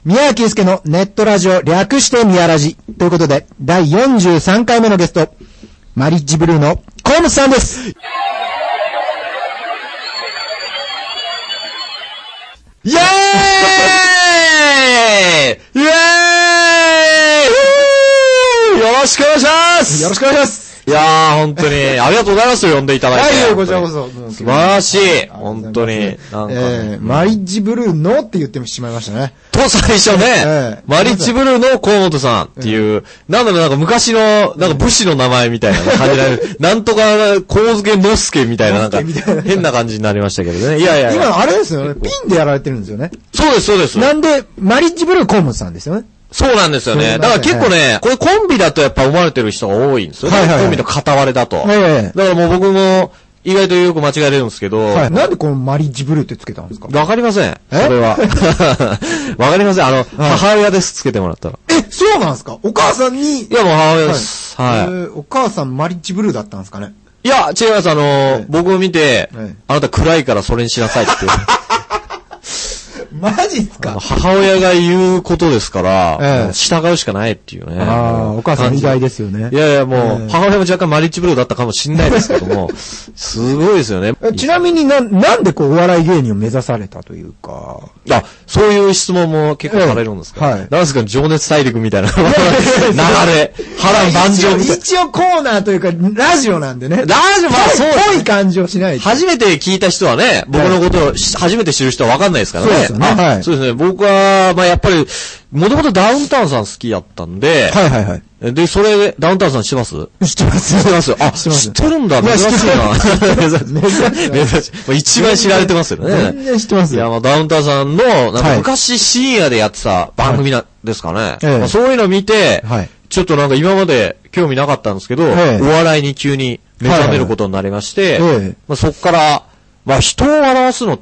宮脇祐介のネットラジオ略して宮ラジということで、第43回目のゲスト、マリッジブルーの河本さんです。 イエーイイエーイよろしくお願いしますよろしくお願いしますいやー、本当に、ありがとうございますよ、呼んでいただいて。 はい、こちらこそ。 素晴らしい。本当に。 なんかマリッジブルーのって言ってしまいましたね。 と、最初ね、マリッジブルーの河本さんっていう、なんだろう、なんか昔の、なんか武士の名前みたいな感じで、なんとか、光助のすけみたいな、なんか、変な感じになりましたけどね。いやいや。 今、あれですよね。ピンでやられてるんですよね。 そうです、そうです。 なんで、マリッジブルー河本さんですよね。 そうなんですよね。だから結構ね、これコンビだとやっぱ思われてる人が多いんですよね。コンビの片割れだと。だからもう僕も意外とよく間違えれるんですけど。 なんでこのマリッジブルーってつけたんですか？ わかりません。それは。わかりません。母親です、つけてもらったら。 そうなんですか？お母さんに。 いや、もう母親です。はい。 お母さんマリッジブルーだったんですかね？ いや、違います。僕を見て、あなた暗いからそれにしなさいって。 マジっすか？ 母親が言うことですから、従うしかないっていうね。 お母さん意外ですよね。 いやいや、もう、母親も若干マリッジブルーだったかもしんないですけども、すごいですよね。 ちなみになんでこう、お笑い芸人を目指されたというか。 そういう質問も結構されるんですか？はい。なんですか、情熱大陸みたいな流れ、波乱万丈みたいな。 一応コーナーというか、ラジオなんでね。 ラジオ、まあそう。 ぽい感じをしない。 初めて聞いた人はね、僕のことを初めて知る人はわかんないですからね。 そうですね。はい。 そうですね。僕は、まあやっぱり、もともとダウンタウンさん好きやったんで。 はいはいはい。 で、それで、ダウンタウンさん知ってます？ 知ってます。 知ってます。知ってるんだ。珍しいな。珍しい。一番知られてますよね。 全然知ってます。 いや、まあダウンタウンさんの、なんか昔深夜でやってた番組ですかね。まあそういうのを見て、ちょっとなんか今まで興味なかったんですけど、お笑いに急に目覚めることになりまして、まあそっから、まあ人を笑わすのって、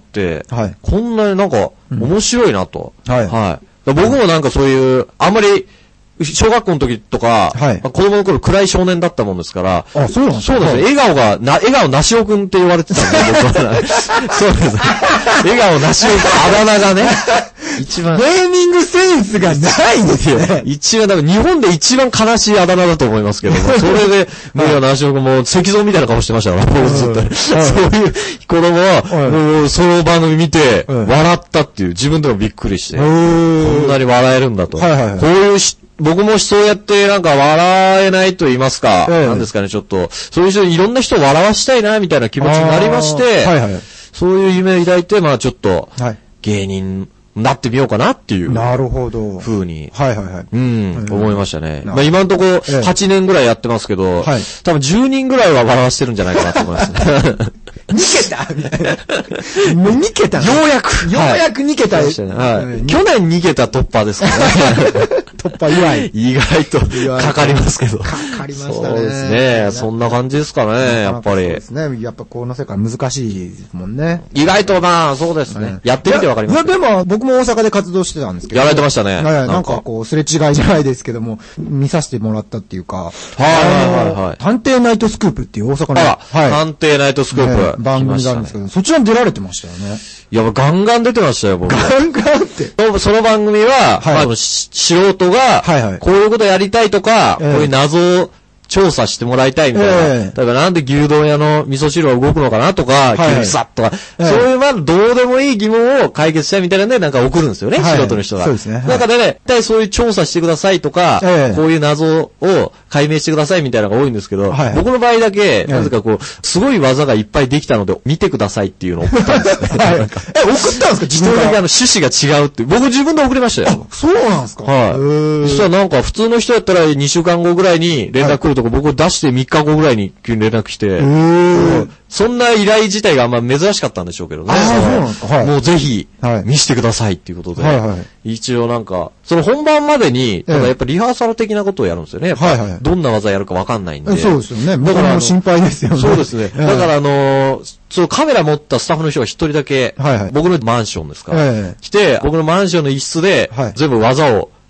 こんなになんか面白いなと。はい。僕もなんかそういう、あんまり、小学校の時とか、子供の頃暗い少年だったもんですから、 そうなんですね。笑顔なしおくんって言われてたんで、僕は。そうです。笑顔なしおくん、あだ名がね。一番。 ネーミングセンスがないんですよね。 一番、日本で一番悲しいあだ名だと思いますけども、それで、笑顔なしおくんも石像みたいな顔してましたから、僕ずっと。そういう子供は、もうその番組見て、笑ったっていう、自分でもびっくりして、こんなに笑えるんだと。こういう僕もそうやってなんか笑えないと言いますか、なんですかね、ちょっと、そういう人、いろんな人を笑わしたいな、みたいな気持ちになりまして、そういう夢を抱いて、まあちょっと、芸人になってみようかなっていう。 なるほど。 風に。思いましたね。まあ今のところ8年ぐらいやってますけど、多分10人ぐらいは笑わしてるんじゃないかなと思いますね。 2桁みたいな。2桁ようやく 2桁。 去年2桁突破ですからね。 突破祝い。 意外とかかりますけど。 かかりましたね。 そうですね。そんな感じですかね、やっぱり。そうですね。やっぱこの世界難しいですもんね。 意外とまあ、そうですね。やってみてわかります。 でも、僕も大阪で活動してたんですけど。 やられてましたね。 なんかこう、すれ違いじゃないですけども、見させてもらったっていうか。探偵ナイトスクープっていう大阪の。 探偵ナイトスクープ。 番組があるんですけど、そちらに出られてましたよね。 いや、ガンガン出てましたよ、僕。 ガンガンって。 その番組は、素人が、こういうことやりたいとか、こういう謎を調査してもらいたいみたいな。例えばなんで牛丼屋の味噌汁は動くのかなとか、急にさっとか、そういうまあどうでもいい疑問を解決したいみたいなんでなんか送るんですよね、素人の人が。 そうですね。 だからね、一体そういう調査してくださいとか、こういう謎を解明してくださいみたいなのが多いんですけど、僕の場合だけ、なぜかこう、すごい技がいっぱいできたので見てくださいっていうのを送ったんですね。 送ったんですか？ 自分だけ趣旨が違うって。僕自分で送りましたよ。 そうなんですか？ そしたらなんか普通の人やったら2週間後ぐらいに連絡来るとこ僕を出して3日後ぐらいに急に連絡して、そんな依頼自体があんま珍しかったんでしょうけどね。 そうなんですか？ もうぜひ、見せてくださいっていうことで、一応なんか、その本番までに、ただやっぱリハーサル的なことをやるんですよね。どんな技やるかわかんないんで。 そうですよね。僕も心配ですよね。 そうですね。だからそのカメラ持ったスタッフの人が一人だけ、僕のマンションですから、来て、僕のマンションの一室で、全部技を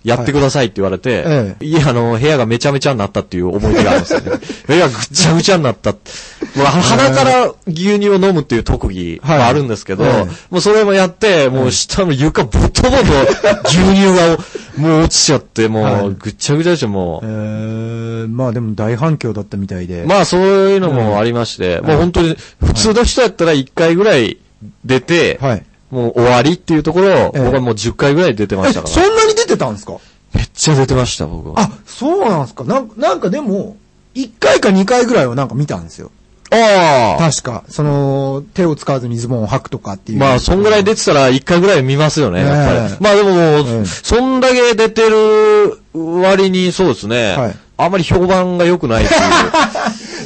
やってくださいって言われて、部屋がめちゃめちゃになったっていう思い出があるんですよね。部屋がぐちゃぐちゃになった。もう鼻から牛乳を飲むっていう特技があるんですけど、もうそれもやって、もう下の床ボトボト牛乳がもう落ちちゃって、もうぐちゃぐちゃでした、もう。 まあでも大反響だったみたいで。 まあそういうのもありまして、もう本当に普通の人やったら1回ぐらい出て、もう終わりっていうところを、僕はもう10回ぐらい出てましたから。 そんなに出てたんですか？ めっちゃ出てました、僕は。 あ、そうなんですか。なんかでも、1回か2回ぐらいはなんか見たんですよ。 ああ。 確か、手を使わずにズボンを履くとかっていう。 まあ、そんぐらい出てたら1回ぐらい見ますよね、やっぱり。まあでももう、そんだけ出てる割にそうですね。あんまり評判が良くないっていう。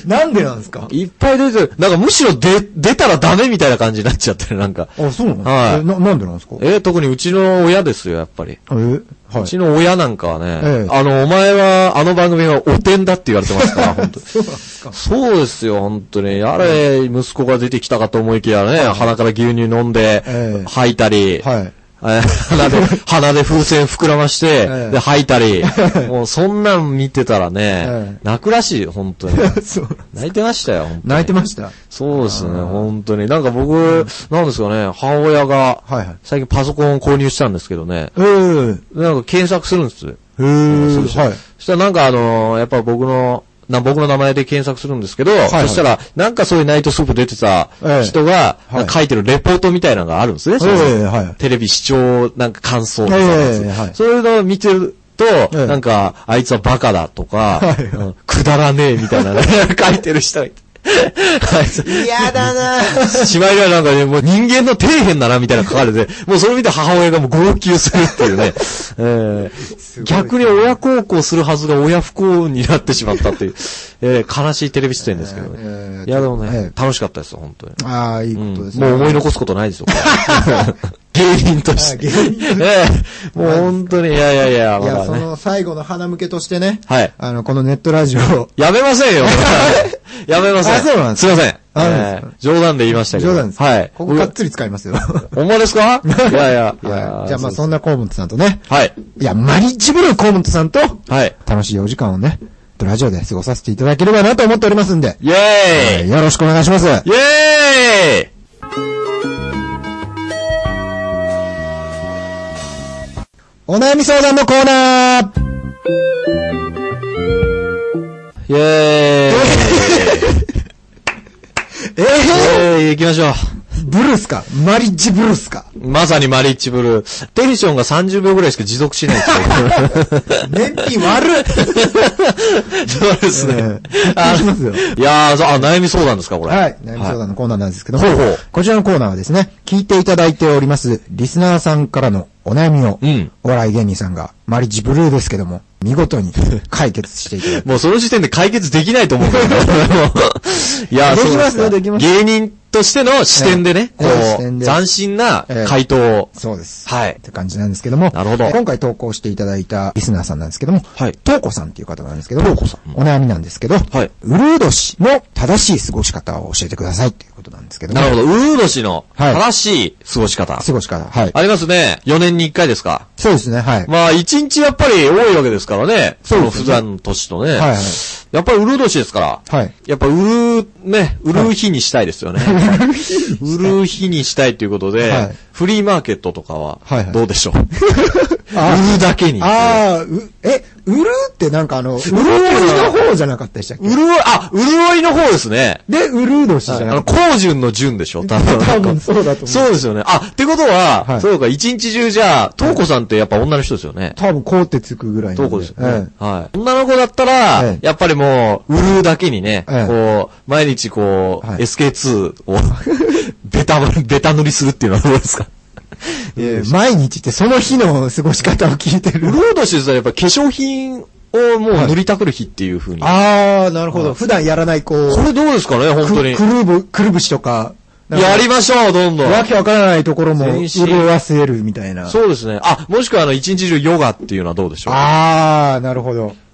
なんでなんですか？ いっぱい出てる。なんかむしろ出たらダメみたいな感じになっちゃってる、なんか。 あ、そうなんですか？ はい。 なんでなんですか？ 特にうちの親ですよ、やっぱり。うちの親なんかはね、お前は、あの番組はおてんだって言われてますから、本当に。 そうなんですか？ そうですよ、本当に。あれ、息子が出てきたかと思いきやね、鼻から牛乳飲んで、吐いたり、鼻で風船膨らまして、で、吐いたり、もうそんなん見てたらね、泣くらしいよ、本当に。泣いてましたよ、本当に。 泣いてました。 そうですね、本当に。なんか僕、なんですかね、母親が、最近パソコンを購入したんですけどね、なんか検索するんです。そしたらなんかやっぱ僕の名前で検索するんですけど、そしたら、なんかそういうナイトスープ出てた人が、書いてるレポートみたいなのがあるんですね。テレビ視聴、なんか感想とか。そういうのを見てると、なんか、あいつはバカだとか、くだらねえみたいなね、書いてる人がいて。 嫌だなしまいにはなんかね、もう人間の底辺だなみたいな書かれて、もうそれ見て母親がもう号泣するっていうね。逆に親孝行するはずが親不幸になってしまったっていう、悲しいテレビ出演ですけどね。いやでもね、楽しかったですよ、本当に。 ああ、いいことですね。 もう思い残すことないですよ、芸人として。もう本当に、いや、 いや、その最後の鼻向けとしてね。このネットラジオ。 やめませんよ。やめません。 そうなんです。 すいません。冗談で言いましたけど。 冗談です。 はい。 ここがっつり使いますよ。 ほんまですか？いや。 じゃあまあそんな河本さんとね。 はい。 いや、マリッジブルー河本さんと、 はい。 楽しいお時間をね、ラジオで過ごさせていただければなと思っておりますんで。 イェーイ！ よろしくお願いします。イェーイ！ お悩み相談のコーナーイェーイ行きましょう。 ブルースかマリッジブルースかまさにマリッジブルー。テンションが30秒ぐらいしか持続しないですよ。 燃費悪っそうですね。いやー、悩み相談ですか、これ。 はい。悩み相談のコーナーなんですけども、こちらのコーナーはですね、聞いていただいております、リスナーさんからのお悩みを、お笑い芸人さんが、マリッジブルーですけども、見事に解決していただいて。 もうその時点で解決できないと思うんだけど。いや、 できますよ、できます。 芸人としての視点でね、斬新な回答を。 そうです。 はい。 って感じなんですけども。 なるほど。 今回投稿していただいたリスナーさんなんですけども、 はい。 トーコさんっていう方なんですけども、 トーコさん。 お悩みなんですけど、 はい。 ウルー年の正しい過ごし方を教えてくださいっていうことなんですけども。 なるほど。ウルー年の正しい過ごし方。 過ごし方。はい。 ありますね。4年に1回ですか。 そうですね、はい。 まあ、1日やっぱり多いわけですからね。そう普段の年とね。はい。やっぱりウルー年ですから。はい。やっぱウルー日にしたいですよね。ウルー日にしたいということで、フリーマーケットとかは、どうでしょう。ウルーだけに。 ウルーってなんか潤いの方じゃなかったでしたっけ？ 潤いの方ですね。 で、ウルー年じゃなくて。 光順の順でしょ多分そうだと思う。 そうですよね。ってことは、そうか、一日中じゃあ、トーコさんってやっぱ女の人ですよね。 多分、こうってつくぐらいトーコですよね。はい。女の子だったら、やっぱりもう、ウルーだけにね、こう、毎日こう、SK2 を、ベタ塗りするっていうのはどうですか？ 毎日ってその日の過ごし方を聞いてる。 ウルー年ですとやっぱ化粧品をもう塗りたくる日っていう風に。 なるほど。普段やらないこれどうですかね、本当に。 くるぶしとか。 やりましょう、どんどん。 わけわからないところも潤わせるみたいな。 そうですね。もしくは一日中ヨガっていうのはどうでしょう。 なるほど。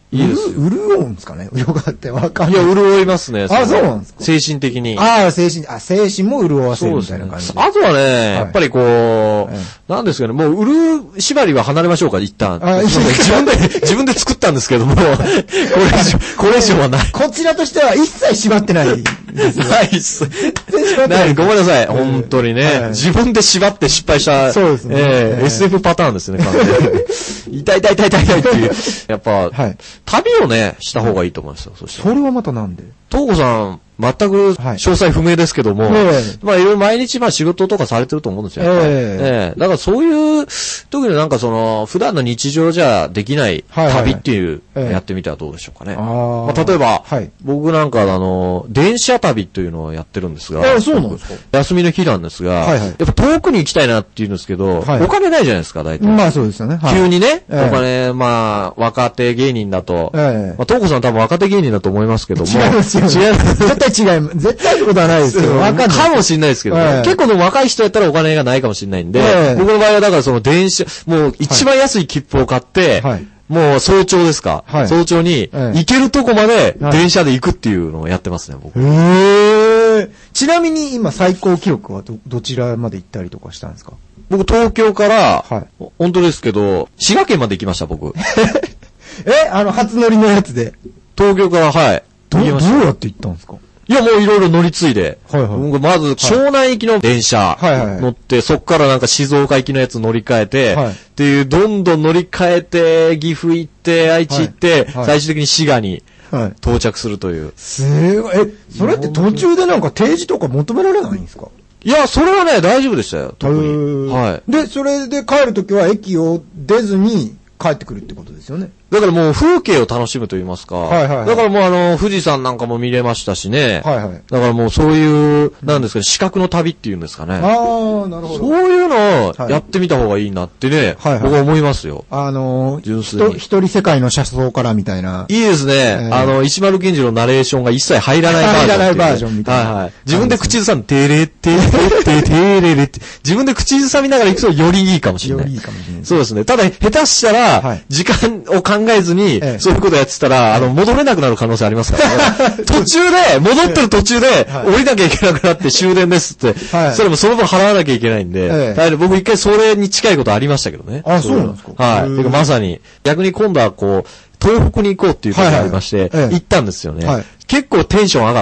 いいですよ。 潤うんですかねヨガってわかんない。 いや、潤いますね。 あ、そうなんですか。 精神的に。 精神も潤わせるみたいな感じで。 あとはね、やっぱりこう、なんですかね、もう、潤縛りは離れましょうか、一旦。自分で作ったんですけども、これ以上はない。 こちらとしては一切縛ってない。 ないっす。ない、ごめんなさい。本当にね。自分で縛って失敗した。 そうですね。 SF パターンですね、完全に。痛いっていう。やっぱ、旅をね、した方がいいと思いますよ。 それはまたなんで東子さん、全く詳細不明ですけども、まあいろいろ毎日仕事とかされてると思うんですよ。だからそういう時になんか普段の日常じゃできない旅っていうやってみてはどうでしょうかね。まあ例えば、僕なんか電車旅というのをやってるんですが、 そうなんですか。 休みの日なんですが、やっぱ遠くに行きたいなって言うんですけど、お金ないじゃないですか、大体。 まあそうですよね。 急にね、お金、まあ若手芸人だと、まあ東子さん多分若手芸人だと思いますけども、 違いますよ。絶対違います。絶対ってことはないですけど。 かもしれないですけど、結構でも若い人やったらお金がないかもしれないんで、僕の場合はだから電車、もう一番安い切符を買って、もう早朝ですか、早朝に行けるとこまで電車で行くっていうのをやってますね、僕。 ちなみに今最高記録はどちらまで行ったりとかしたんですか？ 僕東京から、本当ですけど、滋賀県まで行きました、僕。 初乗りのやつで。 東京から、 どうやって行ったんですか？ いや、もういろいろ乗り継いで。まず、湘南行きの電車乗って、そっからなんか静岡行きのやつ乗り換えて、っていう、どんどん乗り換えて、岐阜行って、愛知行って、最終的に滋賀に到着するという。 すごい。それって途中でなんか提示とか求められないんですか？ いや、それはね、大丈夫でしたよ、特に。 で、それで帰るときは駅を出ずに帰ってくるってことですよね。 だからもう風景を楽しむと言いますか。だからもう富士山なんかも見れましたしね。だからもうそういう、なんですかね、視覚の旅っていうんですかね。 なるほど。 そういうのをやってみた方がいいなってね、僕は思いますよ。 純粋に。一人世界の車窓からみたいな。 いいですね。石丸賢治のナレーションが一切入らないバージョン。 入らないバージョンみたいな。 自分で口ずさん、てれってって、自分で口ずさみながら行くとよりいいかもしれない。 よりいいかもしれない。 そうですね。ただ、下手したら、時間を考えずに、そういうことやってたら、戻れなくなる可能性ありますからね。途中で、戻ってる途中で、降りなきゃいけなくなって終電ですって、それもその分払わなきゃいけないんで、僕一回それに近いことありましたけどね。 そうなんですか？ まさに、逆に今度は東北に行こうっていうことがありまして、行ったんですよね。結構テンション上がって、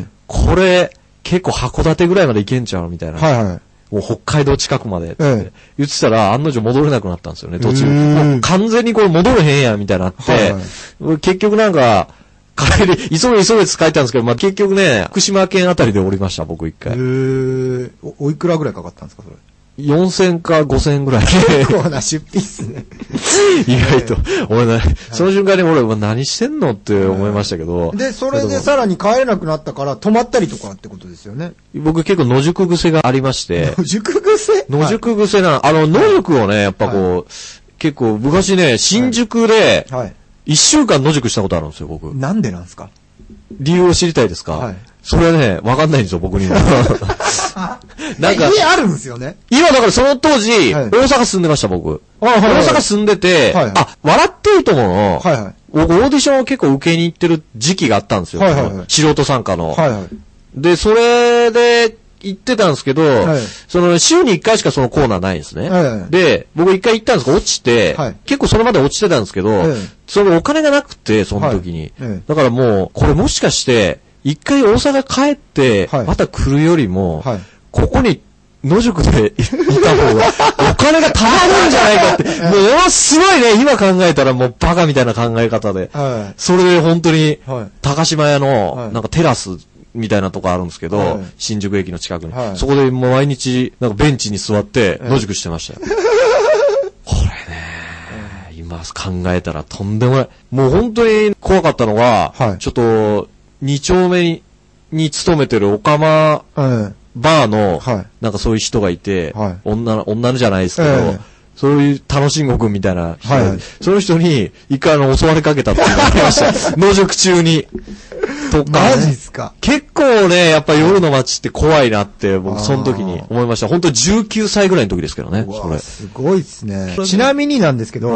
これ、結構函館ぐらいまで行けんちゃうみたいな。もう北海道近くまでって言ってたら、案の定戻れなくなったんですよね、途中。もう完全にこれ戻れへんやんみたいになって、結局なんか、帰り、急げって書いたんですけど、結局ね、福島県あたりで降りました、僕一回。 おいくらぐらいかかったんですか、それ。 4000か5000ぐらい。 結構な出費っすね。 意外と。俺ね、その瞬間に俺、何してんのって思いましたけど。 で、それでさらに帰れなくなったから泊まったりとかってことですよね。 僕結構野宿癖がありまして。 野宿癖？ 野宿癖野宿をね、やっぱ結構昔ね、新宿で、1週間野宿したことあるんですよ、僕。 なんでなんですか？ 理由を知りたいですか？それはね、わかんないんですよ、僕にも。 なんか。家あるんですよね。 今だからその当時、大阪住んでました、僕。大阪住んでて、笑っていいと思うの。僕オーディションを結構受けに行ってる時期があったんですよ。素人参加の。で、それで行ってたんですけど、週に1回しかそのコーナーないんですね。で、僕1回行ったんですけど、落ちて、結構それまで落ちてたんですけど、そのお金がなくて、その時に。だからもう、これもしかして、一回大阪帰って、また来るよりも、ここに野宿でいた方が、お金が貯まるんじゃないかって、もうすごいね、今考えたらもうバカみたいな考え方で、それで本当に、高島屋の、なんかテラスみたいなとこあるんですけど、新宿駅の近くに、そこでもう毎日、なんかベンチに座って野宿してましたよ。これね、今考えたらとんでもない。もう本当に怖かったのが、ちょっと、2丁目に勤めてるオカマバーの、なんかそういう人がいて、女じゃないですけど、そういう楽しんごくんみたいな人、その人に一回襲われかけたっていうのがありました。野宿中に。とか、 マジっすか？ 結構ね、やっぱ夜の街って怖いなって、僕その時に思いました。本当19歳ぐらいの時ですけどね、それ。 すごいっすね。ちなみになんですけど、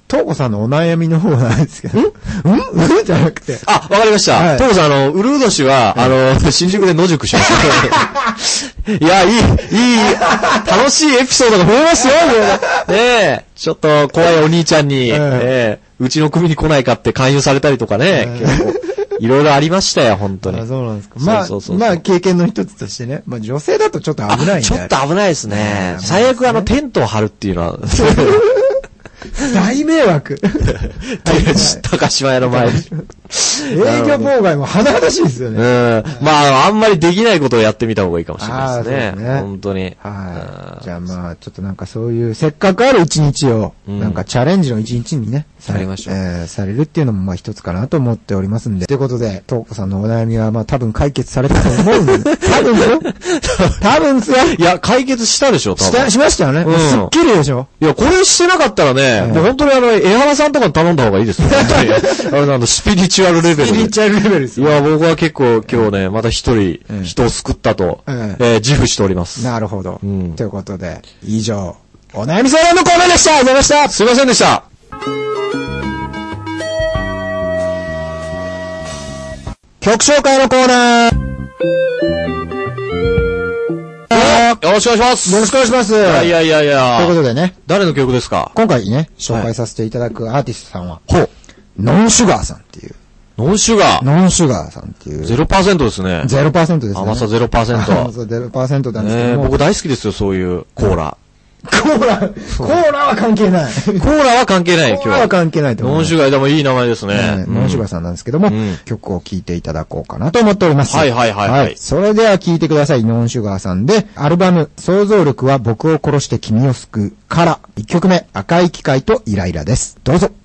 東子さんのお悩みの方なんですけど。じゃなくて。 あ、わかりました。東子さん、ウルード氏は、新宿で野宿しました。いや、いい、楽しいエピソードが増えますよ、ちょっと怖いお兄ちゃんに、うちの組に来ないかって勧誘されたりとかね、結構。いろいろありましたよ、本当に。 そうなんですか。まあ、経験の一つとしてね。まあ、女性だとちょっと危ないんで。 ちょっと危ないですね。最悪テントを張るっていうのは。 大迷惑。 高島屋の前に。 営業妨害も甚だしいですよね。 まあ、あんまりできないことをやってみた方がいいかもしれないですね。本当に。 はい。じゃあまあ、ちょっとなんかそういう、せっかくある一日を、なんかチャレンジの一日にね、 されましょう。 されるっていうのもまあ一つかなと思っておりますんで。ということで、東子さんのお悩みはまあ多分解決されたと思うんで。多分ですよ。 いや、解決したでしょ、多分。 しましたよね。すっきりでしょ。 いや、これしてなかったらね、もう本当に江原さんとかに頼んだ方がいいですよ。スピリチュアルレベル。 スピリチュアルレベルです。 いや、僕は結構今日ね、また一人、人を救ったと、自負しております。 なるほど。ということで、以上、お悩み相談のコーナーでした。ありがとうございました。 すいませんでした。 曲紹介のコーナー。 よろしくお願いします。 よろしくお願いします。 いや。 ということでね。 誰の曲ですか？ 今回ね、紹介させていただくアーティストさんは、ノンシュガーさんっていう。 ノンシュガーさんっていう。 0% ですね。 0% ですね。 甘さ 0%。 甘さ 0% なんですけども。 僕大好きですよ、そういうコーラ。 コーラは関係ない。 コーラは関係ない、今日。 コーラは関係ないと思う。 ノンシュガーでもいい名前ですね。 ノンシュガーさんなんですけども、曲を聴いていただこうかなと思っております。 はい。 それでは聴いてください。ノンシュガーさんで、アルバム、想像力は僕を殺して君を救うから、1曲目、赤い機械とイライラです。どうぞ。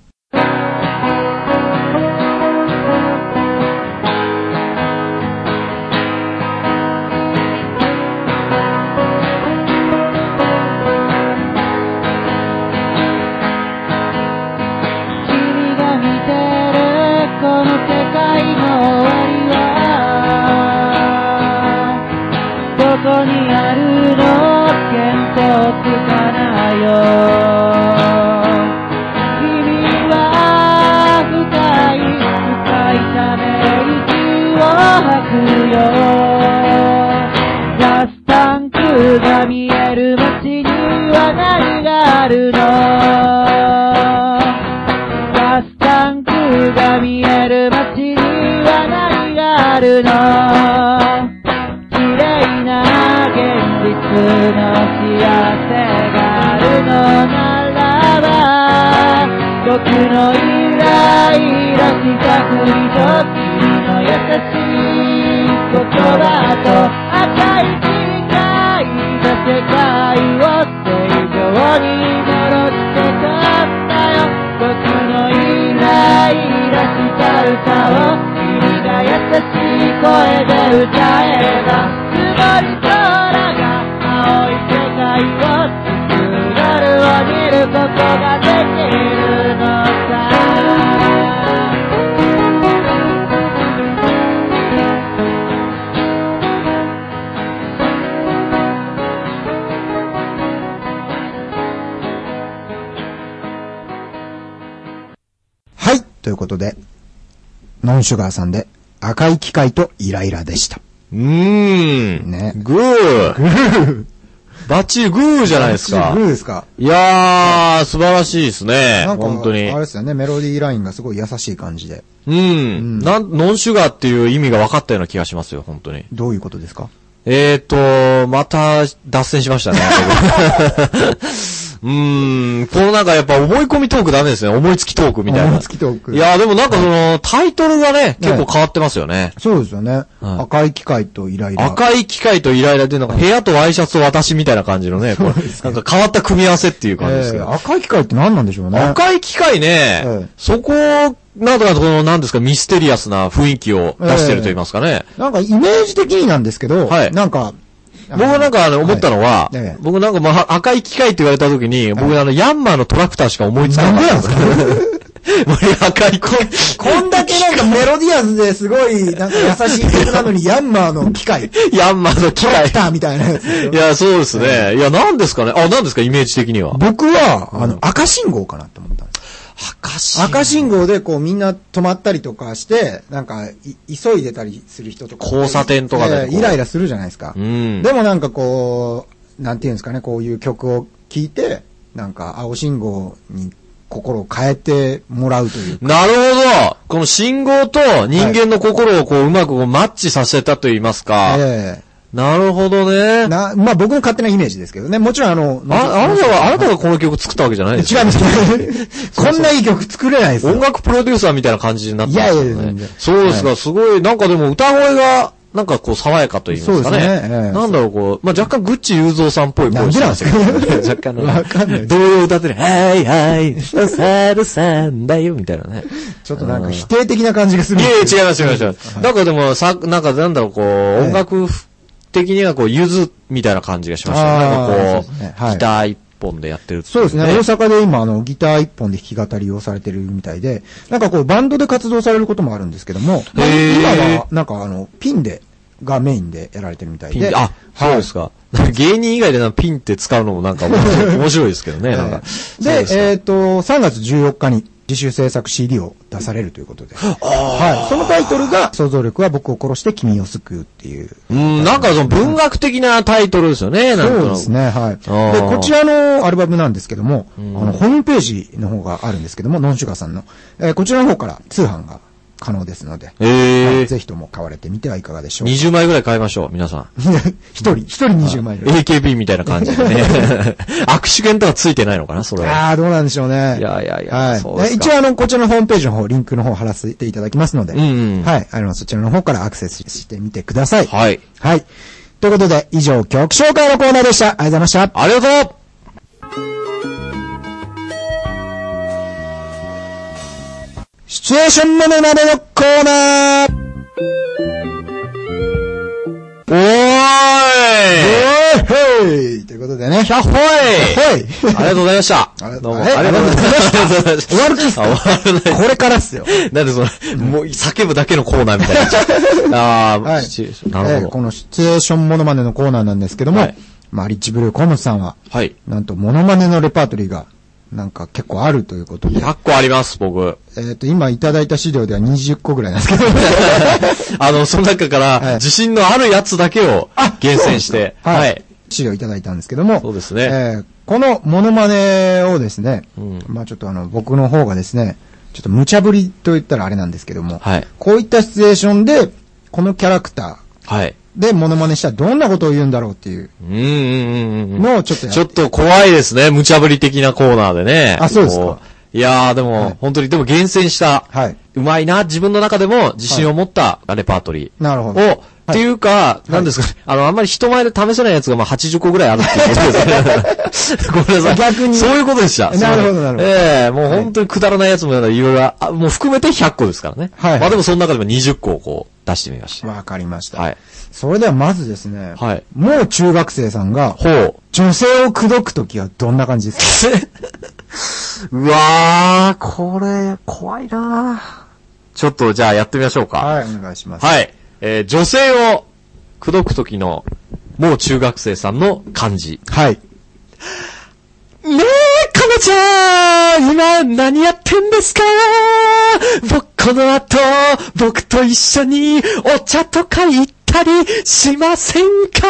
ということで、ノンシュガーさんで赤い機械とイライラでした。 ね。グーバッチリグーじゃないですか。 グーですか。 いやー、素晴らしいですね。 なんか本当に。 あれですよね、メロディーラインがすごい優しい感じで。 ノンシュガーっていう意味が分かったような気がしますよ、本当に。 どういうことですか？ また脱線しましたね。このなんかやっぱ思い込みトークダメですね。思いつきトークみたいな。 思いつきトーク。 いや、でもなんかその、タイトルがね、結構変わってますよね。 そうですよね。赤い機械とイライラ。 赤い機械とイライラっていうのが部屋とワイシャツと私みたいな感じのね、これなんか変わった組み合わせっていう感じですけど。 赤い機械って何なんでしょうね。 赤い機械ね、そこ、なんとかこの、なんですか、ミステリアスな雰囲気を出してると言いますかね。 なんかイメージ的になんですけど、なんか、 僕なんか思ったのは、僕なんか赤い機械って言われた時に、僕ヤンマーのトラクターしか思いつかなかったんですか赤いこんだけなんかメロディアスですごい、なんか優しい曲なのにヤンマーの機械。 ヤンマーの機械。 トラクターみたいなやつ。 いや、そうですね。いや、何ですかね。何ですか、イメージ的には。 僕は、赤信号かなって思ったんです。 赤信号でこうみんな止まったりとかして、なんか、急いでたりする人とか。 交差点とかで。 イライラするじゃないですか。でもなんかこう、なんていうんですかね、こういう曲を聴いて、なんか青信号に心を変えてもらうというか。 なるほど。この信号と人間の心をこう、うまくこうマッチさせたと言いますか。なるほどね。 まあ僕の勝手なイメージですけどね。もちろんあなたがこの曲作ったわけじゃないですか。違います。こんないい曲作れないですよ。 音楽プロデューサーみたいな感じになってますよね。 いやそうですか、すごい、なんかでも歌声が、なんかこう爽やかと言いますかね。そうですね。なんだろうこう、まあ、若干グッチ雄三さんっぽい声してますけど、ね。若干の。わかんない。童謡歌ってる、はいはい、サルさんだよ、みたいなね。 ちょっとなんか否定的な感じがする。 いや違います。なんかでもなんだろうこう、音楽的にはこう、ゆずみたいな感じがしましたね。なんかこう、ギター一本でやってる。 そうですね。大阪で今ギター一本で弾き語りをされてるみたいで、なんかこう、バンドで活動されることもあるんですけども、今はなんかピンがメインでやられてるみたいで。 そうですか。芸人以外でピンって使うのもなんか面白いですけどね。なんかで、3月14日に自主制作 CD を出されるということで。はい。そのタイトルが、想像力は僕を殺して君を救うっていう。 なんかその文学的なタイトルですよね、なんか。 そうですね、はい。で、こちらのアルバムなんですけども、ホームページの方があるんですけども、ノンシュガーさんの。こちらの方から通販が可能ですので、ぜひとも買われてみてはいかがでしょうか。 20枚ぐらい買いましょう、皆さん。 一人20枚ぐらい。 AKB みたいな感じでね。握手券とかついてないのかな、それは。 どうなんでしょうね。 いや、 はい。一応こちらのホームページの方、リンクの方貼らせていただきますので、はい。そちらの方からアクセスしてみてください。 はい。 はい。ということで、以上、曲紹介のコーナーでした。ありがとうございました。 ありがとう。 シチュエーションものまでのコーナー。 おーいということでね。 ひゃっほいありがとうございました。 どうも。ありがとうございました。終わる気っすか？ 終わらない。 これからっすよ。 なんでもう叫ぶだけのコーナーみたいな。 はい。なるほど。このシチュエーションモノマネのコーナーなんですけども、リッチブルーコムさんは、なんとモノマネのレパートリーが、なんか結構あるということで。 100個あります、僕。 今いただいた資料では20個ぐらいなんですけど。その中から、自信のあるやつだけを厳選して。 はい。資料いただいたんですけども。 そうですね。 このモノマネをですね、ちょっと僕の方がですね、ちょっと無茶ぶりと言ったらあれなんですけども、こういったシチュエーションで、このキャラクター。で、モノマネしたらどんなことを言うんだろうっていう。のをちょっとちょっと怖いですね。無茶ぶり的なコーナーでね。 そうですか。 いやー、でも、本当に、でも厳選した、うまいな、自分の中でも自信を持ったレパートリー。 なるほど。 っていうか、何ですかね。あんまり人前で試せないやつが80個ぐらいあるっていうことですね。ごめんなさい。逆に。そういうことでした。 なるほど、なるほど。 もう本当にくだらないやつもいろいろ、もう含めて100個ですからね。でもその中でも20個をこう出してみました。 わかりました。それではまずですね。もう中学生さんが、女性を口説くときはどんな感じですか？ うわー、これ、怖いなー。ちょっとじゃあやってみましょうか。 はい、お願いします。 はい。女性を口説くときの、もう中学生さんの感じ。 はい。 ねえ、かなちゃん今何やってんですか？この後、僕と一緒にお茶とか行ったりしませんか？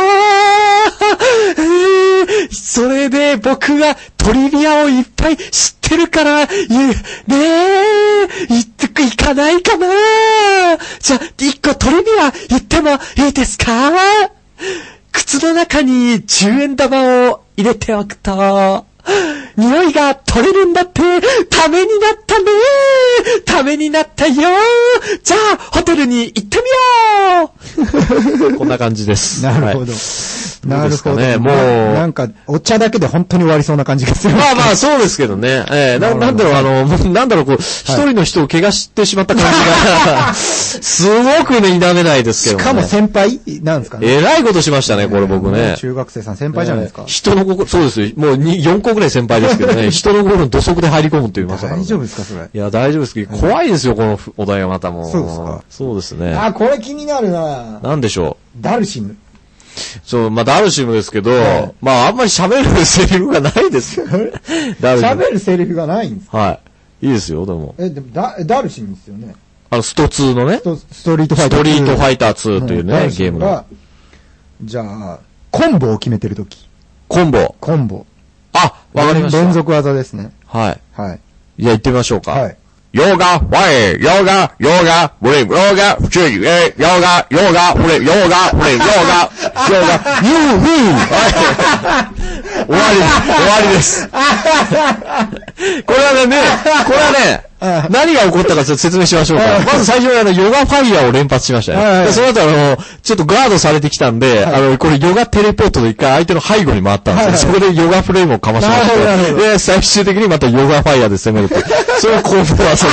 それで僕がトリビアをいっぱい知ってるから、ねえ、行かないかな？じゃあ、一個トリビア言ってもいいですか？靴の中に10円玉を入れておくと、匂いが取れるんだって、ためになったね。ためになったよ。じゃあ、ホテルに行ってみよう。こんな感じです。 なるほど。なるほどね。もう、なんか、お茶だけで本当に終わりそうな感じがする。 まあ、そうですけどね。なんだろう、こう、一人の人を怪我してしまった感じが、すごくね、否めないですけどね。 しかも先輩なんですかね。 えらいことしましたね、これ僕ね。 中学生さん先輩じゃないですか。 人の心、そうですよ。もう4個ぐらい先輩ですけどね。人の心に土足で入り込むって言いますから。 大丈夫ですか、それ。 いや、大丈夫ですけど、怖いですよ、このお題はまたもう。 そうですか。 そうですね。 これ気になるな。 なんでしょう。ダルシム。 そう、ダルシムですけど、あんまり喋るセリフがないですよ。 喋るセリフがないんですはい。 いいですよ、でも。 でもダルシムですよね。 スト2のね。 ストリートファイター2。 ストリートファイター2というね、ゲームが。 じゃあ、コンボを決めてるとき。 コンボ。あ、わかりました。 連続技ですね。 はい。 はい。 じゃあ行ってみましょうか。 はい。 ヨガ、ファイ、ヨガ、ブレイブ、ヨガ、フチュイ、ヨガ、ブレイブ、ヨガ、ユー、ウィー終わりです。これはね、何が起こったかちょっと説明しましょうか。まず最初にヨガファイヤーを連発しましたね。で、その後ちょっとガードされてきたんで、これヨガテレポートで一回相手の背後に回ったんですよ。そこでヨガフレームをかましまして、で、最終的にまたヨガファイヤーで攻めると。それをコンボ技で。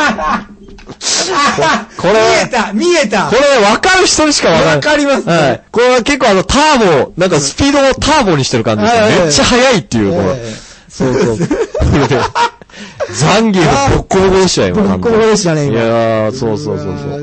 これ見えたこれ分かる人にしか分からない。 分かりますね。 はい。これは結構ターボ、なんかスピードをターボにしてる感じですね。めっちゃ速いっていう、これ。そう。ザンギエフボッコボコでしたよ、 今。ボッコボコでしたね、今。 いやー、そう。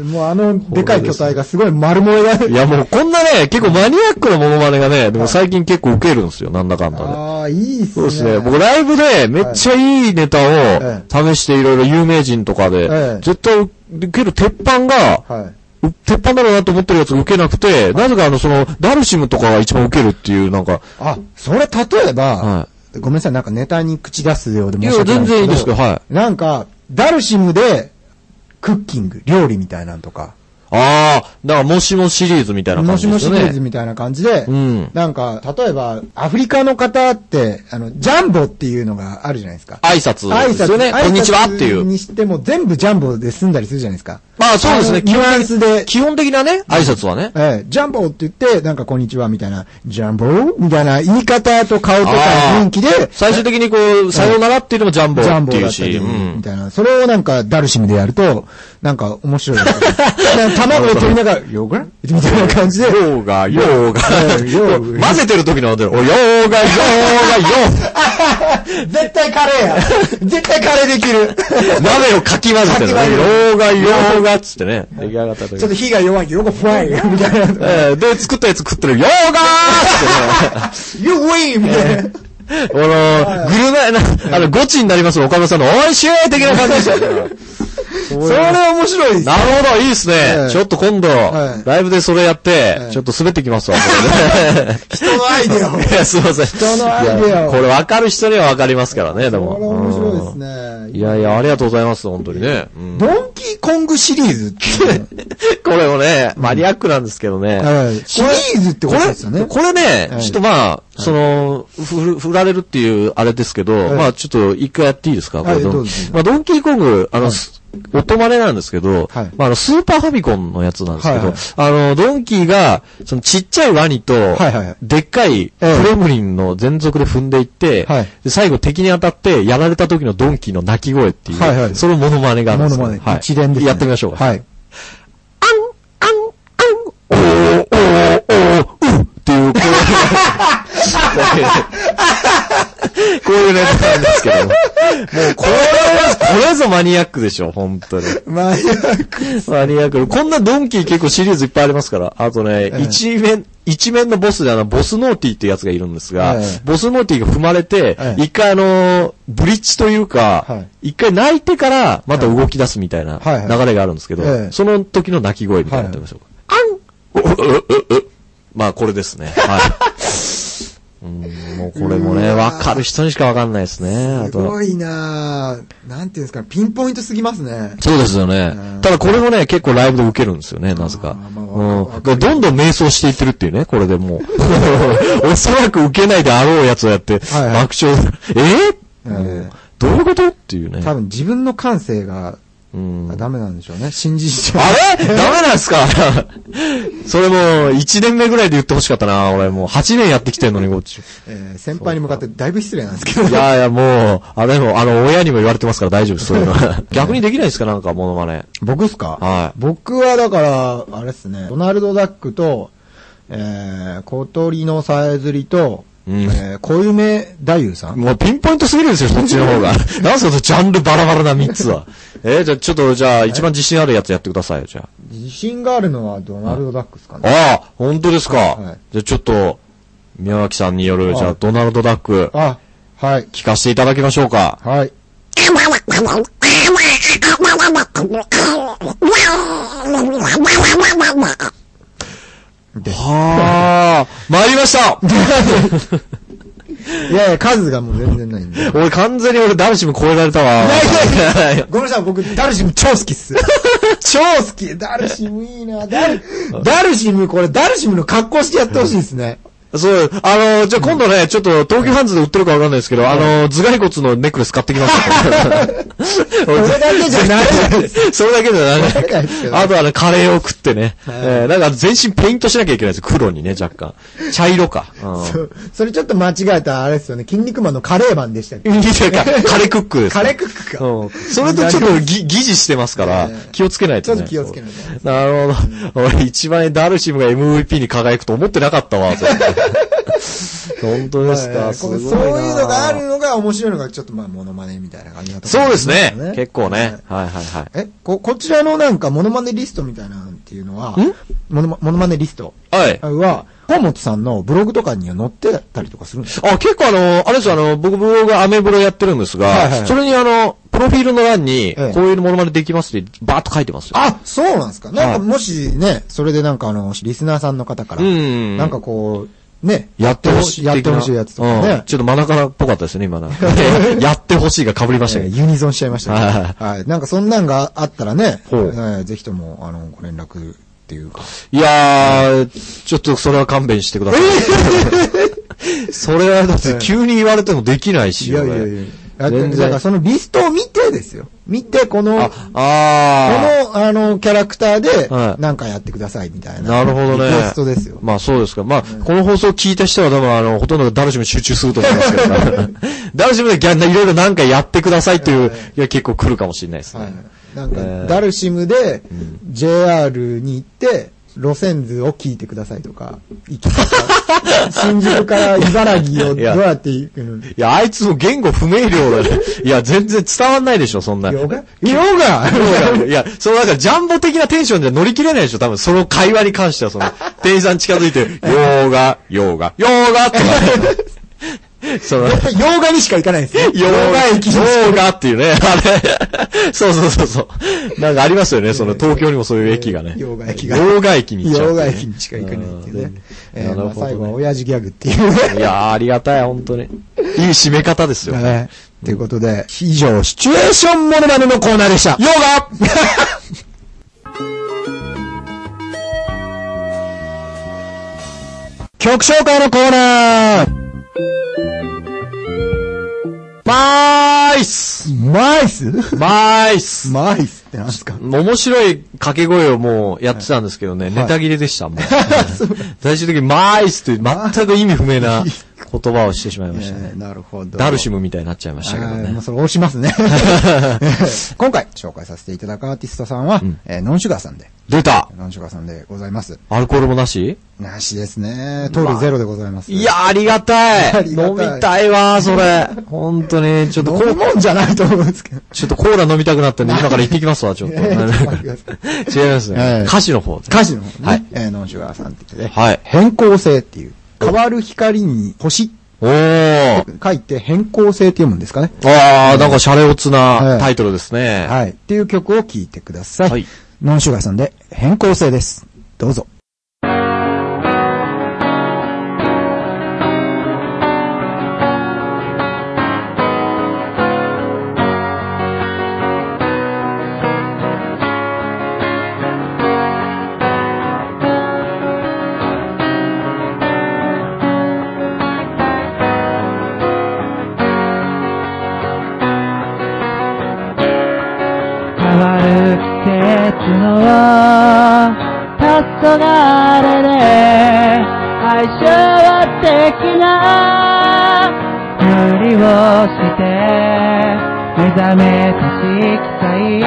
もうでかい巨体がすごい丸萌えが。 いや、もうこんなね、結構マニアックなモノマネがね、でも最近結構受けるんですよ、なんだかんだで。 ああ、いいっすね。 そうですね。僕ライブでめっちゃいいネタを試していろいろ有名人とかで、絶対受ける鉄板が、鉄板だろうなと思ってるやつが受けなくて、なぜかダルシムとかが一番受けるっていう、なんか。 あ、それ例えば、ごめんなさい、なんかネタに口出すようで申し訳ない。 いや、全然いいですけど、はい。 なんか、ダルシムで、クッキング、料理みたいなんとか。 ああ、だからもしもシリーズみたいな感じですね。 もしもシリーズみたいな感じで、なんか、例えば、アフリカの方って、ジャンボっていうのがあるじゃないですか。 挨拶ですよね。こんにちはっていう。 にしても全部ジャンボで済んだりするじゃないですか。 まあそうですね。基本的なね、挨拶はね。 ジャンボって言って、なんかこんにちはみたいな、ジャンボみたいな言い方と顔とか雰囲気で、 最終的にこう、さよならっていうのもジャンボっていうし、 みたいな。それをなんかダルシムでやると、なんか面白い。卵を取りながら、ヨーガみたいな感じで。 ヨーガ。混ぜてる時のヨーガ。 絶対カレーや。絶対カレーできる。 鍋をかき混ぜてるね。ヨーガっつってね。出来上がった時。 ちょっと火が弱いけど、ヨーガフライみたいな。 で、作ったやつ食ってる。ヨーガーっつってね。 You win! みたいな。 グルメ、ゴチになります岡村さんの美味しい的な感じでしたね。 それ面白いです。 なるほど、いいですね。ちょっと今度、ライブでそれやって、ちょっと滑ってきますわ。 人のアイデアを。 いや、すいません。 人のアイデアを。 これ分かる人には分かりますからね、でも。 これ面白いですね。 いや、ありがとうございます、本当にね。 ドンキーコングシリーズってこれもね、マニアックなんですけどね。 シリーズってことですよね。 これね、ちょっとまあ、振られるっていうあれですけど、まあちょっと一回やっていいですか？まあドンキーコング、音真似なんですけど、まあスーパーファミコンのやつなんですけど、ドンキーが、そのちっちゃいワニと、でっかいクレムリンの全族で踏んでいって、最後敵に当たってやられた時のドンキーの鳴き声っていう、そのモノマネがあるんですよ。 一連ですね。 やってみましょうか。っていう、こういうネタなんですけども。もう、これぞマニアックでしょ、本当に。 マニアック。 こんなドンキー結構シリーズいっぱいありますから。あとね、一面のボスでボスノーティーってやつがいるんですが、ボスノーティーが踏まれて、一回ブリッジというか、一回泣いてからまた動き出すみたいな流れがあるんですけど、その時の鳴き声みたいなのやってみましょうか。まあ、これですね。はい。もうこれもね、わかる人にしかわかんないですね。 すごいなぁ。なんていうんですか、ピンポイントすぎますね。 そうですよね。ただこれもね、結構ライブで受けるんですよね、なぜか。どんどん迷走していってるっていうね、これでもう。おそらく受けないであろうやつをやって、爆笑。どういうことっていうね。 多分自分の感性が、ダメなんでしょうね。信じちゃう。 あれダメなんですかそれもう、1年目ぐらいで言ってほしかったな。俺もう、8年やってきてんのに、こっち。 先輩に向かってだいぶ失礼なんですけど。 いやもう、親にも言われてますから大丈夫です、そういうのは。逆にできないですかなんか、モノマネ。 僕っすか？ はい。 僕はだから、あれっすね、ドナルドダックと、小鳥のさえずりと、小夢太夫さんもうピンポイントすぎるんですよ、そっちの方が。なんすか、ジャンルバラバラな3つは。じゃあ、一番自信あるやつやってくださいよ、じゃあ。 自信があるのはドナルドダックですかね。 ああ、本当ですか。じゃあちょっと、宮脇さんによる、じゃあ、ドナルドダック。 はい。 聞かせていただきましょうか。 はい。 はぁ、参りましたいやいや、数がもう全然ないんで。 俺完全にダルシム超えられたわ。 いや、ごめんなさい、僕、ダルシム超好きっす。超好き。ダルシムいいな。ダルシム、これ、ダルシムの格好してやってほしいですね。 そう、じゃあ今度ね、ちょっと東急ハンズで売ってるかわかんないですけど、頭蓋骨のネックレス買ってきますからそれだけじゃないそれだけじゃないあとはカレーを食ってね。なんか全身ペイントしなきゃいけないです。黒にね、若干。茶色か。 それちょっと間違えたあれですよね。筋肉マンのカレーマンでしたっけ？ カレークックです。 カレークックか。 それとちょっと疑似してますから、気をつけないとね。 ちょっと気をつけないと。 なるほど。俺一番ダルシムが MVP に輝くと思ってなかったわ、本当ですか、すごいな。 そういうのがあるのが面白いのが、ちょっとまあ、モノマネみたいな感じだと思うんですね。そうですね。結構ね。はいはいはい。 こちらのなんか、モノマネリストみたいなっていうのは、モノマネリストは、河本さんのブログとかには載ってたりとかするんですか？ 結構あれですよ、僕ブログアメブロやってるんですが、それにプロフィールの欄に、こういうモノマネできますってバーッと書いてますよ。 あ、そうなんですか。なんかもしね、それでなんかリスナーさんの方から、なんかこう、ね。 やってほしい。 やってほしいやつとかね。 ちょっとマナカナっぽかったですね、今やってほしいが被りましたね。 ユニゾンしちゃいましたね。はい。なんかそんなんがあったらね、ぜひとも、ご連絡っていうか。 いやー、ちょっとそれは勘弁してください。それはだって急に言われてもできないし。 いや。だからそのリストを見てですよ。見て、このキャラクターで、なんかやってくださいみたいな。 なるほどね。 リストですよ。 まあそうですか。まあ、この放送を聞いた人は多分ほとんどがダルシム集中すると思いますけど、ダルシムでいろいろなんかやってくださいという、いや結構来るかもしれないですね。 なんか、ダルシムで、JR に行って、路線図を聞いてくださいとか、新宿から茨城をどうやって行くの？ いや、あいつも言語不明瞭だね。いや、全然伝わんないでしょ、そんな。 ヨガいや、そのなんかジャンボ的なテンションじゃ乗り切れないでしょ、多分、その会話に関しては、店員さん近づいて、ヨガとか。 洋画にしか行かないんですよ。 洋画駅洋画っていうね。あれ。そう。なんかありますよね。東京にもそういう駅がね。 洋画駅に行っちゃう。 洋画駅にしか行かないっていうね。最後は親父ギャグっていうね。 いやー、ありがたい、本当に。いい締め方ですよ。 ということで、以上、シチュエーションモノマネのコーナーでした。 洋画曲紹介のコーナーマイスって何ですか？ 面白い掛け声をもうやってたんですけどね、ネタ切れでした、もう。最終的にマイスという全く意味不明な言葉をしてしまいましたね。 なるほど。 ダルシムみたいになっちゃいましたけどね。 それ押しますね。今回紹介させていただくアーティストさんは、ノンシュガーさんで。 出たノンシュガーさんでございます。 アルコールもなし？ なしですね。糖類ゼロでございます。 いや、ありがたい。飲みたいわ、それ。本当に、ちょっと飲むもんじゃないと思うんですけど。 ちょっとコーラ飲みたくなったんで、今から行ってきますわ、ちょっと。違いますね。歌詞の方。 歌詞の方。はい。ノンシュガーさんって言ってね。 はい。 変更性っていう。変わる光に星。書いて変更性って読むんですかね。 なんかシャレオツなタイトルですね。 はい。っていう曲を聴いてください。はい。ノンシュガーさんで変更性です。どうぞ。 黄昏で相性的なふりをして目覚めた色彩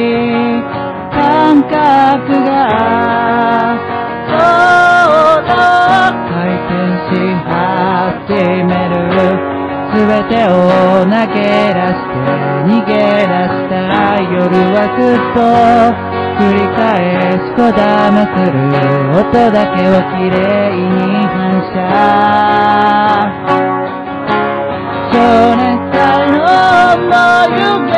感覚がちょうど回転し始める全てを投げ出して逃げ出した夜はずっと繰り返すこだまする音だけをきれいに反射少年隊の思い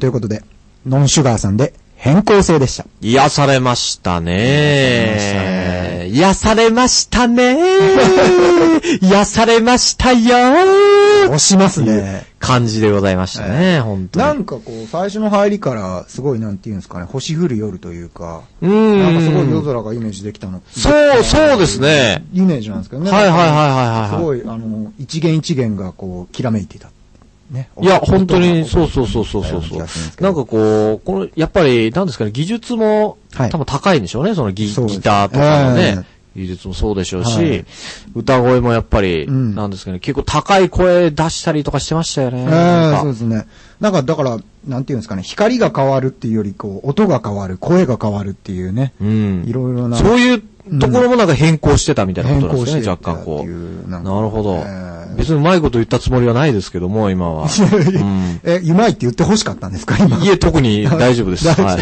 ということで、ノンシュガーさんで変更性でした。 癒されましたね。癒されましたね。癒されましたよ。 押しますね。 感じでございましたね、本当に。 なんかこう、最初の入りから、すごいなんていうんですかね、星降る夜というか、なんかすごい夜空がイメージできたの。 そうですね。 イメージなんですけどね。 はい。 すごい、一元一元がこう、きらめいていた。ね。 いや、本当に、そう。なんかこう、やっぱり、なんですかね、技術も、多分高いんでしょうね、そのギターとかのね。技術もそうでしょうし、歌声もやっぱり、なんですかね、結構高い声出したりとかしてましたよね。 そうですね。なんか、だから、なんていうんですかね、光が変わるっていうより、こう、音が変わる、声が変わるっていうね。いろいろな。 そういうところもなんか変更してたみたいなことなんですね、若干こう。なるほど。別にうまいこと言ったつもりはないですけども、今は。 うまいって言って欲しかったんですか、今。 いえ、特に大丈夫です。はい。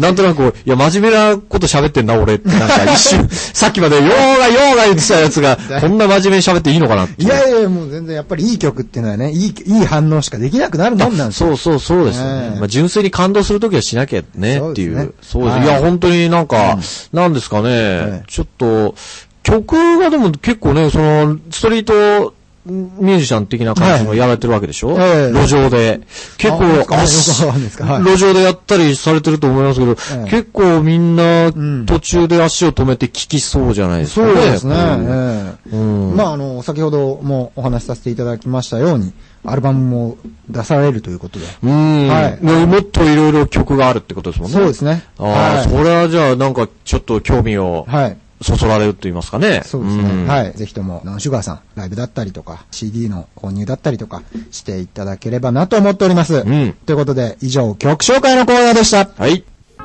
なんとなく、いや、真面目なこと喋ってんな、俺って。なんか一瞬、さっきまで、よーが言ってたやつが、こんな真面目に喋っていいのかなって。 いや、もう全然やっぱりいい曲っていうのはね、いい反応しかできなくなるもんなんですよ。 そうですね。まあ、純粋に感動するときはしなきゃね、っていう。そうです。いや、本当になんか、なんですかね、ちょっと、曲がでも結構ね、その、ストリート、ミュージシャン的な感じもやられてるわけでしょ、路上で。結構、路上でやったりされてると思いますけど、結構みんな途中で足を止めて聴きそうじゃないですかね。 そうですね。まあ、先ほどもお話しさせていただきましたように、アルバムも出されるということで。 もっといろいろ曲があるってことですもんね。 そうですね。 それはじゃあなんかちょっと興味を。そそられると言いますかね。 そうですね。はい。ぜひとも、ノンシュガーさん、ライブだったりとか、CD の購入だったりとか、していただければなと思っております。ということで、以上、曲紹介のコーナーでした。 はい。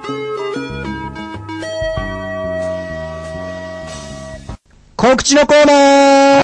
告知のコーナー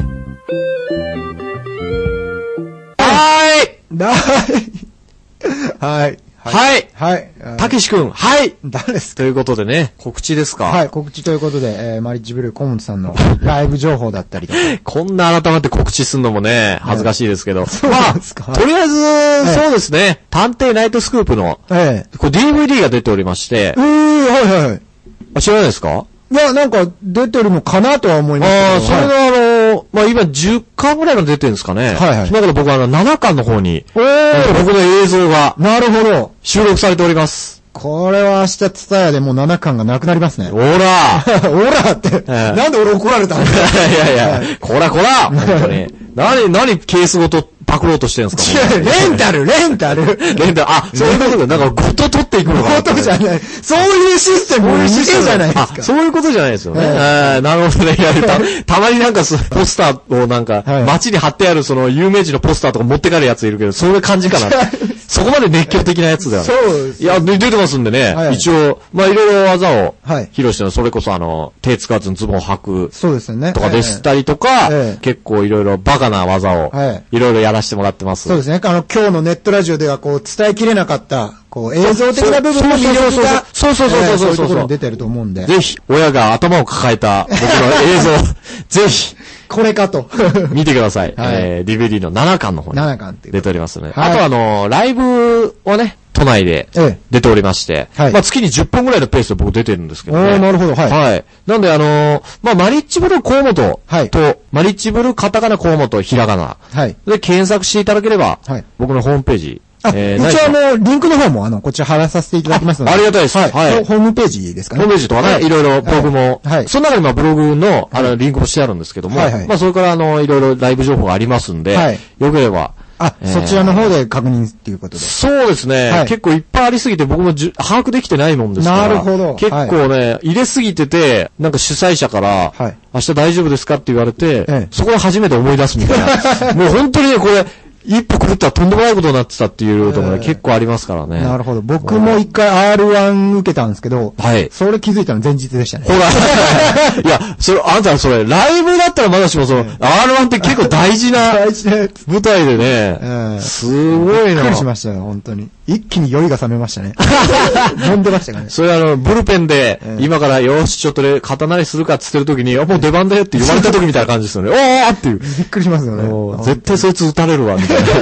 はい。 たけし君、 誰ですかということでね、告知ですか。 はい、告知ということで、マリッジブルーコモンさんのライブ情報だったりとか。 こんな改めて告知すんのもね、恥ずかしいですけど。 そうですか。 とりあえず、そうですね、探偵ナイトスクープの、これ DVD が出ておりまして。知らないですか？ いや、なんか、出てるのかなとは思いますけど。それがまあ、今10巻ぐらいの出てるんですかね。だから僕は7巻の方に、僕の映像が、 なるほど。 収録されております。 これは明日ツタヤでもう7巻がなくなりますね。 おらって、なんで俺怒られたんだいや、こら本当に。何ケースごとパクろうとしてるんですか？ レンタル、 そういうことだ。なんかごと取っていくのか。 ごとじゃない。そういうシステム見てじゃないですか。 そういうことじゃないですよね。なるほどね。たまになんかポスターをなんか、街に貼ってあるその有名人のポスターとか持って帰るやついるけど、そういう感じかな。そこまで熱狂的なやつだよね。 そうです。 いや、出てますんでね。一応、まあいろいろ技を披露してる、それこそ手使わずにズボンを履く。 そうですよね。 とかでしたりとか、結構いろいろバカな技を、いろいろやらせてもらってます。 そうですね。今日のネットラジオではこう伝えきれなかった、こう映像的な部分の魅力が、 そうそういうところに出てると思うんで。 ぜひ、親が頭を抱えた僕の映像、ぜひ、 これかと。 見てください。DVD の7巻の方に出ておりますね。あとライブをね、都内で出ておりまして、まあ月に10本ぐらいのペースで僕出てるんですけどね。 なるほど、 はい。なんでまあマリッジブルー河本と、マリッジブルーカタカナ河本ひらがな。で検索していただければ、僕のホームページ、 一応リンクの方もこちら貼らさせていただきますので。 ありがたいです。 ホームページですかね。 ホームページとかね、いろいろブログも、その中にブログのリンクもしてあるんですけども、まあそれからいろいろライブ情報がありますんで、よければ、 そちらの方で確認っていうことで。 そうですね。結構いっぱいありすぎて僕も把握できてないもんですから。 なるほど。 結構ね、入れすぎてて、なんか主催者から、明日大丈夫ですかって言われて、そこで初めて思い出すみたいな。もう本当にね、これ、一歩狂ったらとんでもないことになってたっていうことも結構ありますからね。 なるほど。僕も一回 R1 受けたんですけど、それ気づいたの前日でしたね。 ほら。いや、あなたそれ、ライブだったらまだしもR1 って結構大事な舞台でね、すごいな。 びっくりしましたよ、本当に。一気に酔いが覚めましたね。飲んでましたからね。 それブルペンで、今からよし、ちょっとね、刀なりするかって言ってる時に、もう出番だよって言われた時みたいな感じですよね。おーっていう。 びっくりしますよね。 絶対そいつ撃たれるわ、みたいな。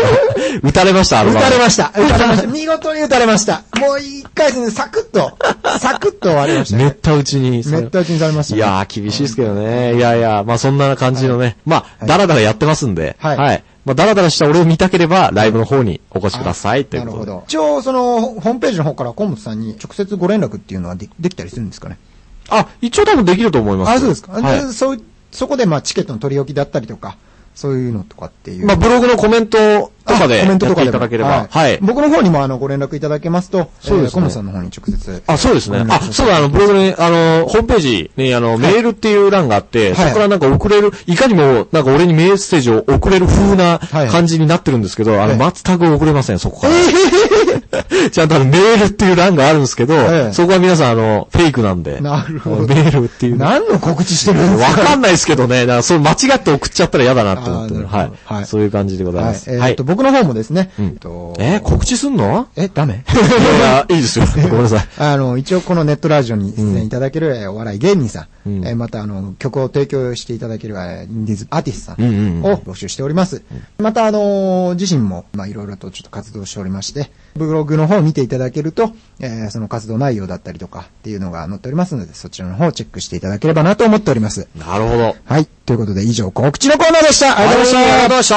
打たれました、 打たれました。見事に打たれました。もう1回戦でサクッと終わりましたね。 めった打ちにされましたね。 いやー、厳しいですけどね。いや、まあそんな感じのね。まあ、だらだらやってますんで。はい。まあ、だらだらした俺を見たければ、ライブの方にお越しください。 なるほど。一応、ホームページの方から河本さんに直接ご連絡っていうのはできたりするんですかね？ 一応多分できると思います。 そうですか。はい、そこで、まあ、チケットの取り置きだったりとか、そういうのとかっていう。 まあ、ブログのコメントとかでやっていただければ。 はい。僕の方にもご連絡いただけますと、そうですね。河本さんの方に直接。 そうですね。そうだ、ブログに、ホームページに、メールっていう欄があって、そこからなんか送れる、いかにも、なんか俺にメッセージを送れる風な感じになってるんですけど、全く送れません、そこから。ちゃんとメールっていう欄があるんですけど、そこは皆さん、フェイクなんで。 なるほど。 メールっていう。 何の告知してるんですか？ わかんないですけどね、間違って送っちゃったら嫌だなって思ってる。はい。そういう感じでございます。 僕の方もですね。 告知すんの？ ダメ？ いいですよ。ごめんなさい。一応このネットラジオに出演いただけるお笑い芸人さん、また曲を提供していただけるインディーズアーティストさんを募集しております。また自身もいろいろとちょっと活動しておりまして、ブログの方を見ていただけると、その活動内容だったりとかっていうのが載っておりますので、そちらの方をチェックしていただければなと思っております。 なるほど。 はい。ということで以上告知のコーナーでした。 ありがとうございました。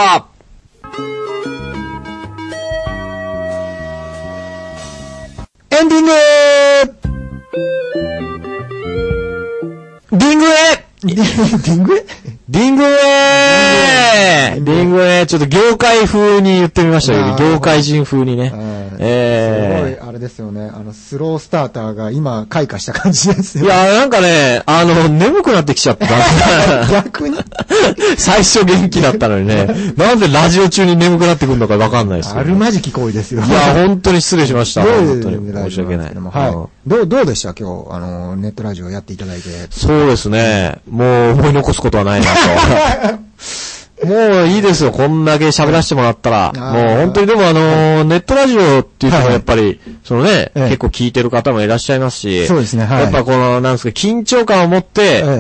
エンディングリングへリングへちょっと業界風に言ってみましたけど、業界人風にね。 すごい、あれですよね。スロースターターが今、開花した感じですよ。 いや、なんかね、眠くなってきちゃった。 逆に最初元気だったのにね。なんでラジオ中に眠くなってくるのかわかんないですよ。 あるまじき行為ですよ。 いや、本当に失礼しました。本当に申し訳ない。 はい。どうでした今日、ネットラジオやっていただいて。 そうですね。もう思い残すことはないなと。もういいですよ。こんだけ喋らせてもらったら。もう本当にでもネットラジオっていうのはやっぱり、結構聞いてる方もいらっしゃいますし。 そうですね。 やっぱなんですか、緊張感を持って、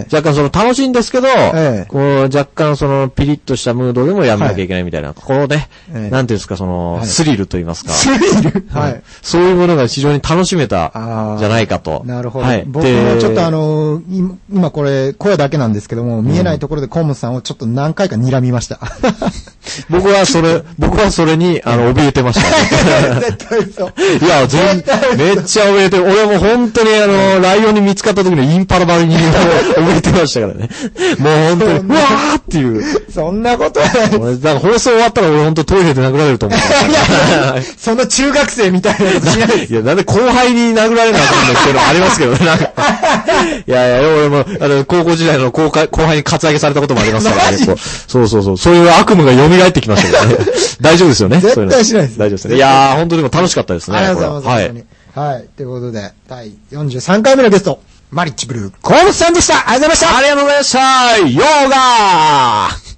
若干楽しいんですけど、若干ピリッとしたムードでもやんなきゃいけないみたいな。このね、なんていうんですか、スリルと言いますか。 スリルはい。 そういうものが非常に楽しめた、じゃないかと。 なるほど。はい。僕もちょっと今これ、声だけなんですけども、見えないところで河本さんをちょっと何回か睨みました。 僕はそれに、怯えてました。 絶対そう。 いや、めっちゃ怯えてる。俺も本当にライオンに見つかった時のインパラバルに怯えてましたからね。もう本当に、うわーっていう。 そんなことはない。 だから放送終わったら俺本当トイレで殴られると思った。 そんな中学生みたいなことしないです。 いや、なんで後輩に殴られなあかんのっていうのもありますけどね、なんか。いや、俺も、高校時代の後輩にカツアゲされたこともありますからね。そう。そういう悪夢が蘇ってきましたけどね。大丈夫ですよね。 絶対しないです。 大丈夫ですね。いやー、本当にも楽しかったですね。 ありがとうございます。はい。ということで、第43回目のゲスト、マリッジブルー、河本さんでした。ありがとうございました。 ありがとうございました。ヨーガー